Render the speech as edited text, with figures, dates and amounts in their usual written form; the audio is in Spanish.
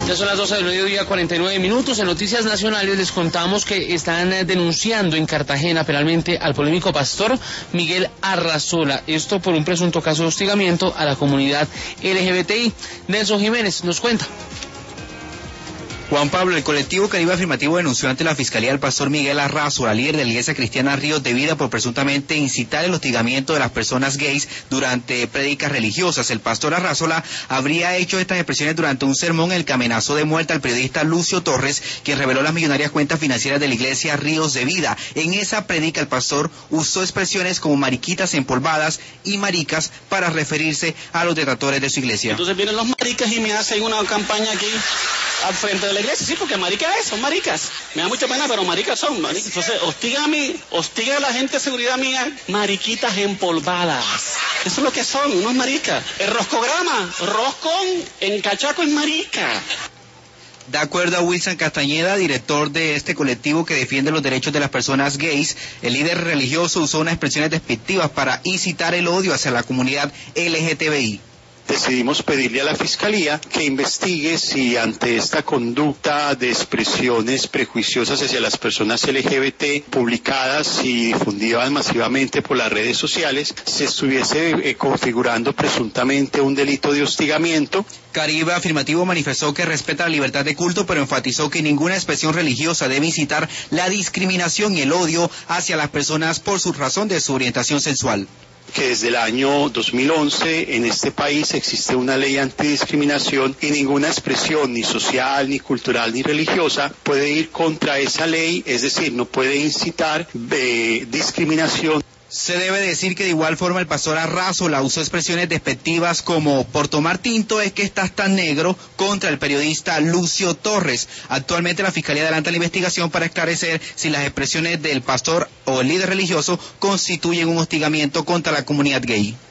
Ya son las 12 del mediodía, 49 minutos. En Noticias Nacionales les contamos que están denunciando en Cartagena penalmente al polémico pastor Miguel Arrazola. Esto por un presunto caso de hostigamiento a la comunidad LGBTI. Nelson Jiménez nos cuenta. Juan Pablo, el colectivo Caribe Afirmativo denunció ante la Fiscalía al pastor Miguel Arrazola, líder de la Iglesia Cristiana Ríos de Vida, por presuntamente incitar el hostigamiento de las personas gays durante prédicas religiosas. El pastor Arrazola habría hecho estas expresiones durante un sermón en el que amenazó de muerte al periodista Lucio Torres, quien reveló las millonarias cuentas financieras de la Iglesia Ríos de Vida. En esa prédica el pastor usó expresiones como mariquitas empolvadas y maricas para referirse a los detractores de su iglesia. Entonces vienen los maricas y me hacen una campaña aquí al frente de la iglesia, sí, porque maricas son maricas. Me da mucha pena, pero maricas son, maricas. Entonces, hostiga a la gente de seguridad mía, mariquitas empolvadas. Eso es lo que son, unos maricas. El roscograma, roscón en cachaco es marica. De acuerdo a Wilson Castañeda, director de este colectivo que defiende los derechos de las personas gays, el líder religioso usó unas expresiones despectivas para incitar el odio hacia la comunidad LGTBI. Decidimos pedirle a la Fiscalía que investigue si ante esta conducta de expresiones prejuiciosas hacia las personas LGBT publicadas y difundidas masivamente por las redes sociales se estuviese configurando presuntamente un delito de hostigamiento. Caribe Afirmativo manifestó que respeta la libertad de culto, pero enfatizó que ninguna expresión religiosa debe incitar la discriminación y el odio hacia las personas por su razón de su orientación sexual. Que desde el año 2011 en este país existe una ley antidiscriminación y ninguna expresión ni social, ni cultural, ni religiosa puede ir contra esa ley, es decir, no puede incitar discriminación. Se debe decir que de igual forma el pastor Arrazola usó expresiones despectivas como por tomar tinto es que estás tan negro contra el periodista Lucio Torres. Actualmente la Fiscalía adelanta la investigación para esclarecer si las expresiones del pastor o el líder religioso constituyen un hostigamiento contra la comunidad gay.